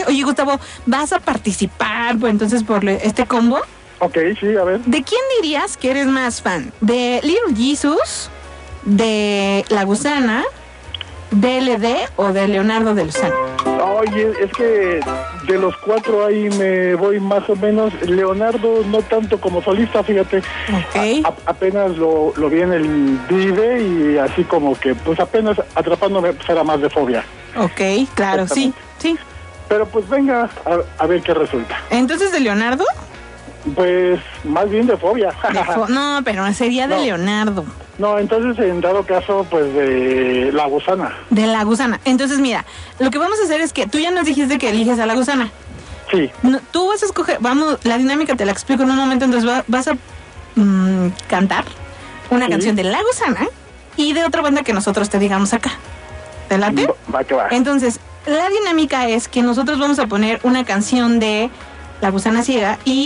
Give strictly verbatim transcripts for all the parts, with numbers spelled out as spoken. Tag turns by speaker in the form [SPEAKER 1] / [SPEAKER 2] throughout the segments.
[SPEAKER 1] Oye, Gustavo, ¿vas a participar pues, entonces por este combo?
[SPEAKER 2] Ok, sí, a ver.
[SPEAKER 1] ¿De quién dirías que eres más fan? ¿De Little Jesus, de La Gusana, de L D o de Leonardo de Lozán?
[SPEAKER 2] Oye, es que de los cuatro ahí me voy más o menos. Leonardo no tanto como solista, fíjate.
[SPEAKER 1] Ok.
[SPEAKER 2] A, a, apenas lo, lo vi en el Vive y así como que, pues apenas atrapándome, pues era más de Fobia.
[SPEAKER 1] Ok, claro, sí, sí.
[SPEAKER 2] Pero pues venga, a, a ver qué resulta.
[SPEAKER 1] ¿Entonces de Leonardo?
[SPEAKER 2] Pues más bien de Fobia.
[SPEAKER 1] De fo no, pero sería de no. Leonardo.
[SPEAKER 2] No, entonces en dado caso, pues de La Gusana.
[SPEAKER 1] De La Gusana. Entonces mira, lo que vamos a hacer es que tú ya nos dijiste que eliges a La Gusana.
[SPEAKER 2] Sí.
[SPEAKER 1] No, tú vas a escoger, vamos, la dinámica te la explico en un momento, entonces va, vas a mmm, cantar una sí. canción de La Gusana y de otra banda que nosotros te digamos acá. ¿Te late?
[SPEAKER 2] Va que va.
[SPEAKER 1] Entonces, la dinámica es que nosotros vamos a poner una canción de La Gusana Ciega y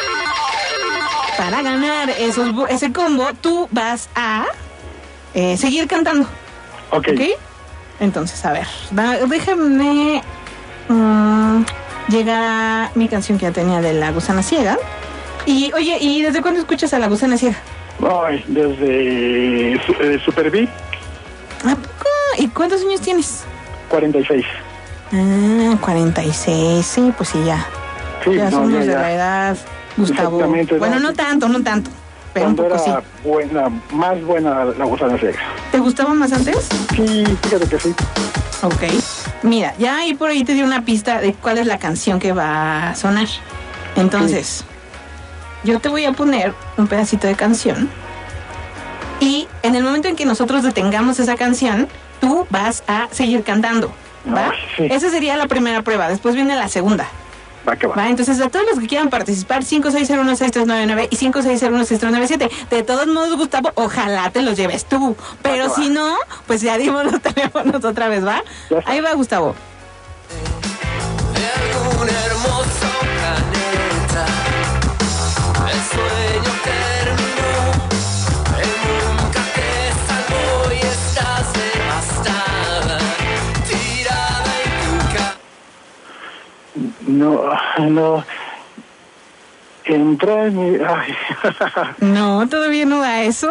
[SPEAKER 1] para ganar esos, ese combo, tú vas a eh, seguir cantando.
[SPEAKER 2] Ok.
[SPEAKER 1] ¿Ok? Entonces, a ver, da, déjame um, llega mi canción que ya tenía de La Gusana Ciega. Y, oye, ¿y desde cuándo escuchas a La Gusana Ciega?
[SPEAKER 2] Ay, desde eh, Super B.
[SPEAKER 1] ¿A poco? ¿Y cuántos años tienes?
[SPEAKER 2] cuarenta y seis.
[SPEAKER 1] Ah, cuarenta y seis, sí, pues sí, ya.
[SPEAKER 2] Sí,
[SPEAKER 1] ya
[SPEAKER 2] no,
[SPEAKER 1] somos
[SPEAKER 2] ya,
[SPEAKER 1] de
[SPEAKER 2] ya.
[SPEAKER 1] la edad, Gustavo. Bueno, no, no tanto, no tanto, pero
[SPEAKER 2] Cuando
[SPEAKER 1] un poco
[SPEAKER 2] era
[SPEAKER 1] sí.
[SPEAKER 2] buena, más buena La Gusana Ciega.
[SPEAKER 1] ¿Te gustaba más antes?
[SPEAKER 2] Sí, fíjate que sí.
[SPEAKER 1] Ok. Mira, ya ahí por ahí te di una pista de cuál es la canción que va a sonar. Entonces, sí. yo te voy a poner un pedacito de canción y en el momento en que nosotros detengamos esa canción, tú vas a seguir cantando, ¿va?
[SPEAKER 2] Ay, sí.
[SPEAKER 1] Esa sería la primera prueba, después viene la segunda.
[SPEAKER 2] Va que va.
[SPEAKER 1] ¿Va? Entonces, a todos los que quieran participar, cinco seis cero uno seis tres nueve nueve y cinco seis cero uno seis tres nueve siete. De todos modos, Gustavo, ojalá te los lleves tú. Pero si no, pues ya dimos los teléfonos otra vez, ¿va? Ahí va, Gustavo.
[SPEAKER 3] De algún hermoso planeta, el sueño terminó, el nunca te salvó y estás devastada, tirada en tu casa.
[SPEAKER 2] No, no. Entra en mi... Ay.
[SPEAKER 1] No, todavía no da eso.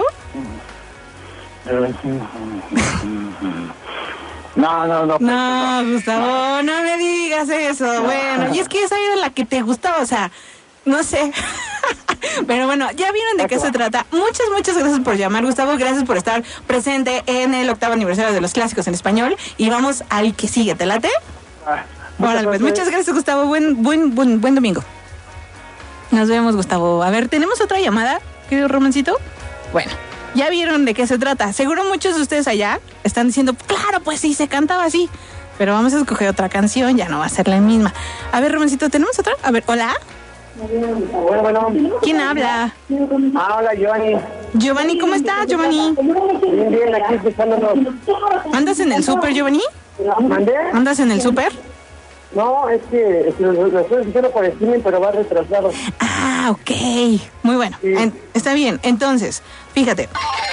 [SPEAKER 2] No, no, no.
[SPEAKER 1] No, Gustavo, no me digas eso. Bueno, y es que esa era la que te gustaba, o sea, no sé. Pero bueno, ya vieron de qué se trata. Muchas, muchas gracias por llamar, Gustavo. Gracias por estar presente en el octavo aniversario de los clásicos en español. Y vamos al que sigue, ¿te late?
[SPEAKER 2] Ah,
[SPEAKER 1] Muchas, pues, muchas gracias, Gustavo. Buen, buen, buen, buen domingo. Nos vemos, Gustavo. A ver, ¿tenemos otra llamada, querido Romancito? Bueno, ya vieron de qué se trata. Seguro muchos de ustedes allá están diciendo, claro, pues sí, se cantaba así. Pero vamos a escoger otra canción, ya no va a ser la misma. A ver, Romancito, ¿tenemos otra? A ver, ¿hola?
[SPEAKER 4] Bueno, bueno.
[SPEAKER 1] ¿Quién habla?
[SPEAKER 4] Ah, hola, Giovanni.
[SPEAKER 1] Giovanni, ¿cómo estás, Giovanni?
[SPEAKER 4] Bien, bien, aquí escuchándonos.
[SPEAKER 1] ¿Andas en el súper, Giovanni?
[SPEAKER 4] ¿Mandé?
[SPEAKER 1] ¿Andas en el súper?
[SPEAKER 4] No, es que lo, lo estoy escuchando por streaming, pero va retrasado.
[SPEAKER 1] Ah, ok. Muy bueno.
[SPEAKER 4] Sí.
[SPEAKER 1] En, está bien. Entonces, fíjate.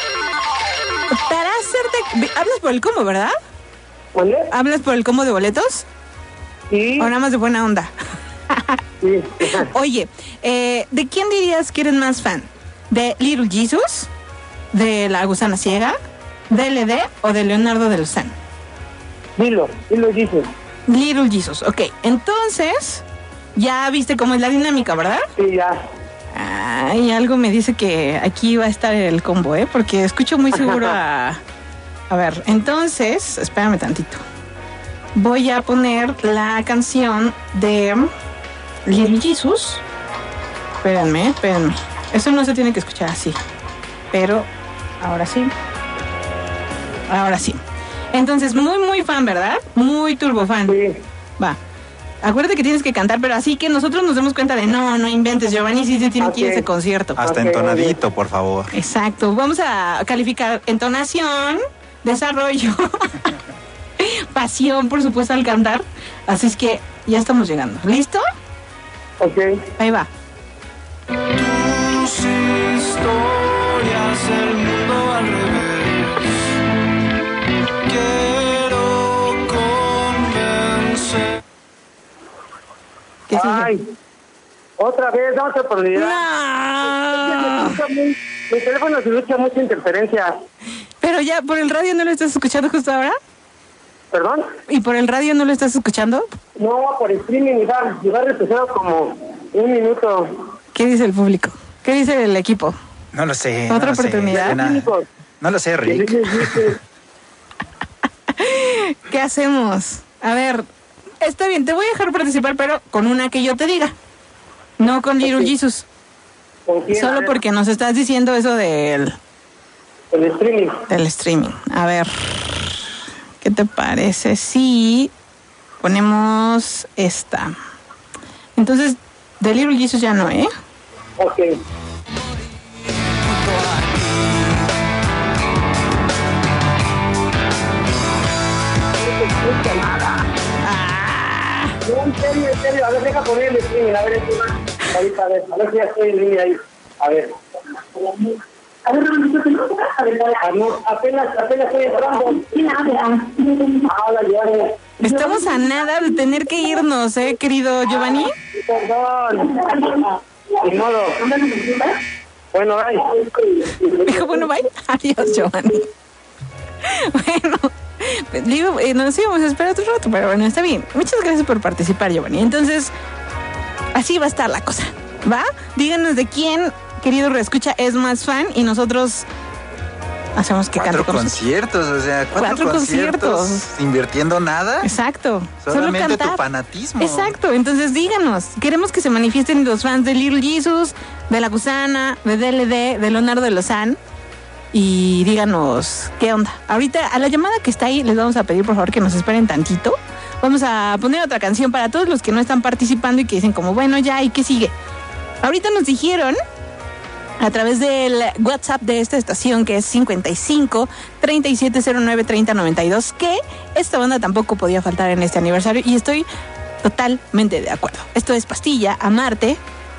[SPEAKER 1] Para hacerte... Hablas por el combo, ¿verdad?
[SPEAKER 4] ¿Mandé?
[SPEAKER 1] ¿Hablas por el combo de boletos?
[SPEAKER 4] Sí.
[SPEAKER 1] ¿O nada más de buena onda?
[SPEAKER 4] Sí.
[SPEAKER 1] Oye, eh, ¿de quién dirías que eres más fan? ¿De Little Jesus? ¿De La Gusana Ciega? ¿De L D o de Leonardo de Lozán?
[SPEAKER 4] Dilo, dilo, dices.
[SPEAKER 1] Little Jesus, ok. Entonces, ya viste cómo es la dinámica, ¿verdad?
[SPEAKER 4] Sí, ya.
[SPEAKER 1] Ay, algo me dice que aquí va a estar el combo, ¿eh? Porque escucho muy seguro a... A ver, entonces, espérame tantito. Voy a poner la canción de Little Jesus. Espérenme, espérenme. Eso no se tiene que escuchar así. Pero, ahora sí. Ahora sí. Entonces, muy, muy fan, ¿verdad? Muy turbo fan.
[SPEAKER 4] Sí.
[SPEAKER 1] Va. Acuérdate que tienes que cantar, pero así que nosotros nos demos cuenta de no, no inventes, Giovanni, sí se tiene
[SPEAKER 4] Ok.
[SPEAKER 1] que ir a ese concierto.
[SPEAKER 5] Hasta
[SPEAKER 4] Ok,
[SPEAKER 5] entonadito, por favor.
[SPEAKER 1] Exacto. Vamos a calificar entonación, desarrollo, pasión, por supuesto, al cantar. Así es que ya estamos llegando. ¿Listo?
[SPEAKER 4] Ok.
[SPEAKER 1] Ahí va.
[SPEAKER 3] Tus historias, el mundo al revés. Quiero convencer.
[SPEAKER 1] ¿Qué sigue?
[SPEAKER 4] Ay, otra vez, dame otra oportunidad.
[SPEAKER 1] No.
[SPEAKER 4] Es que me escucha muy- Mi teléfono se escucha mucha interferencia.
[SPEAKER 1] Pero ya, ¿por el radio no lo estás escuchando justo ahora?
[SPEAKER 4] ¿Perdón?
[SPEAKER 1] ¿Y por el radio no lo estás escuchando?
[SPEAKER 4] No, por streaming, iba, iba retrasado como un minuto.
[SPEAKER 1] ¿Qué dice el público? ¿Qué dice el equipo?
[SPEAKER 5] No lo sé.
[SPEAKER 1] ¿Otra
[SPEAKER 5] no lo sé,
[SPEAKER 1] oportunidad?
[SPEAKER 5] Elena. No lo sé, Rick.
[SPEAKER 1] ¿Qué hacemos? A ver, está bien, te voy a dejar participar, pero con una que yo te diga. No con Little Jesus.
[SPEAKER 4] ¿Con quién? A
[SPEAKER 1] Solo
[SPEAKER 4] ver,
[SPEAKER 1] porque nos estás diciendo eso del,
[SPEAKER 4] el streaming.
[SPEAKER 1] del streaming. A ver, ¿qué te parece si ponemos esta? Entonces, de Little Jesus ya no, ¿eh?
[SPEAKER 4] Ok. No se escucha nada.
[SPEAKER 1] Ah,
[SPEAKER 4] No, en serio, en serio. A ver, deja poner el streaming. A ver, encima. Ahorita, a ver. A ver si ya estoy en línea ahí. A ver. A ver, ah, no, apenas, apenas estoy entrando. Ah, la llevaré.
[SPEAKER 1] estamos a nada de tener que irnos, ¿eh, querido Giovanni?
[SPEAKER 4] Perdón. Ni modo. Bueno, ay.
[SPEAKER 1] Dijo, bueno, bye. Adiós, Giovanni. Bueno, pues, digo, eh, nos íbamos a esperar otro rato, pero bueno, está bien. Muchas gracias por participar, Giovanni. Entonces, así va a estar la cosa, ¿va? Díganos de quién, querido reescucha, es más fan y nosotros hacemos que
[SPEAKER 5] Cuatro
[SPEAKER 1] cante con nosotros.
[SPEAKER 5] conciertos, o sea, cuatro,
[SPEAKER 1] Cuatro
[SPEAKER 5] conciertos,
[SPEAKER 1] conciertos.
[SPEAKER 5] invirtiendo nada.
[SPEAKER 1] Exacto.
[SPEAKER 5] Solamente
[SPEAKER 1] Solo
[SPEAKER 5] tu
[SPEAKER 1] cantar.
[SPEAKER 5] fanatismo.
[SPEAKER 1] Exacto, entonces díganos, queremos que se manifiesten los fans de Little Jesus, de La Gusana, de D L D, de Leonardo de Lozán, y díganos qué onda. Ahorita a la llamada que está ahí les vamos a pedir por favor que nos esperen tantito. Vamos a poner otra canción para todos los que no están participando y que dicen como, bueno, ya, ¿y qué sigue? Ahorita nos dijeron a través del WhatsApp de esta estación, que es cincuenta y cinco, treinta y siete cero nueve, treinta noventa y dos, que esta banda tampoco podía faltar en este aniversario y estoy totalmente de acuerdo. Esto es Pastilla, Amarte,